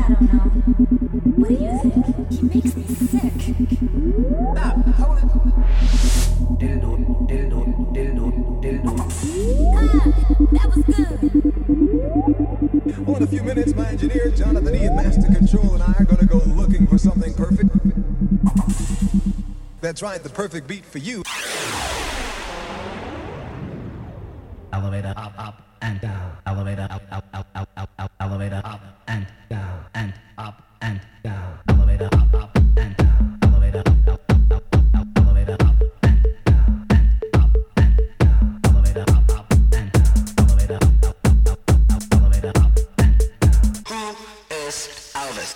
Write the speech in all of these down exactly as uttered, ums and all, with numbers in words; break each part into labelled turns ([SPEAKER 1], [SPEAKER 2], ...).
[SPEAKER 1] I don't know. What do you think? He makes me sick.
[SPEAKER 2] Stop. Hold it. Dildo, dildo, dildo, dildo.
[SPEAKER 1] Ah, that was good.
[SPEAKER 3] Well, in a few minutes, my engineer, Jonathan E. at Master Control, and I are going to go looking for something perfect. That's right, the perfect beat for you.
[SPEAKER 4] Elevator up, up and down. Elevator up, up, up, up, up, up. Elevator up and down and up and down. Elevator up, up and down. Elevator up, up, up, up, up. Elevator up and down and up and down. Elevator up, up and down. Elevator up, up, up, up, up. Elevator up and down.
[SPEAKER 5] Who is Elvis?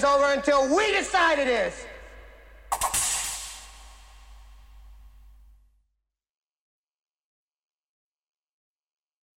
[SPEAKER 6] over until we decide it is.